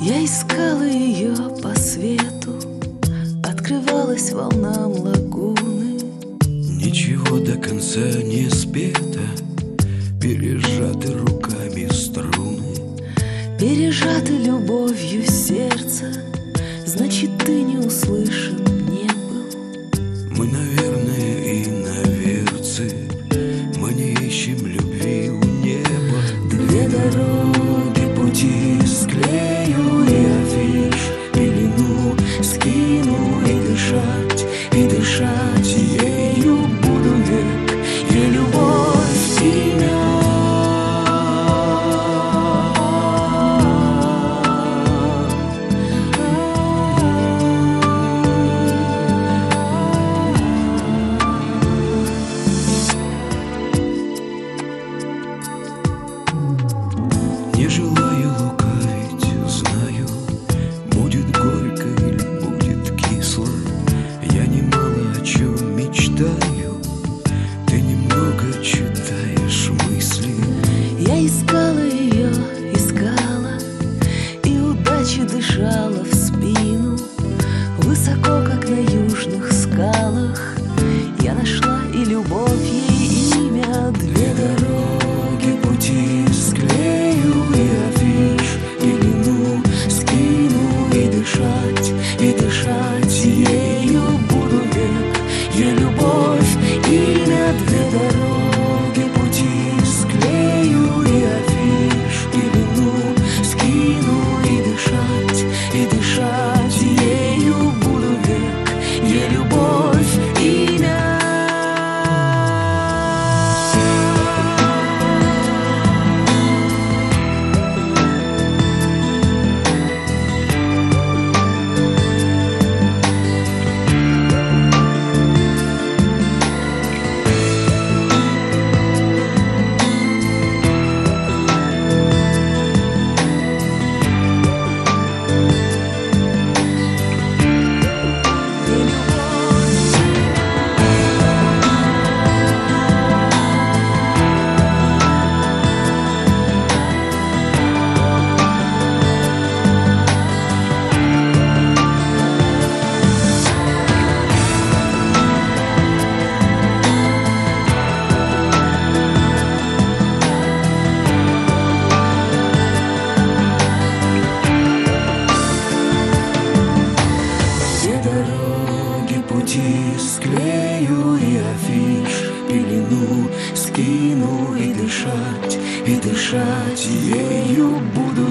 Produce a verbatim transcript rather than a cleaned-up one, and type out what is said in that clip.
Я искала ее по свету, открывалась волнам лагуны. Ничего до конца не спето, пережаты руками струны. Пережаты любовью сердца, значит, ты не услышан не был. Мы, наверное, иноверцы, мы не ищем любви у неба. Две дороги Пути склею и афиш, пелену скину и дышать, и дышать ею буду век, ей любовь имя. Не желаю лукавить, знаю, будет горько или будет кисло. Я немало о чем мечтаю, ты немного читаешь мысли. Я искала ее, искала, и удача дышала в спину. Высоко, как на южных скалах, я нашла и любовь ей имя. Две Дороги, пути склею и афиш, пелену скину и дышать, и дышать ею буду век, ей любовь имя. Две дороги, пути склею и афиш, пелену скину и дышать, и дышать ею буду век, ей любовь имя. Пути склею и афиш, пелену скину и дышать, и дышать ею буду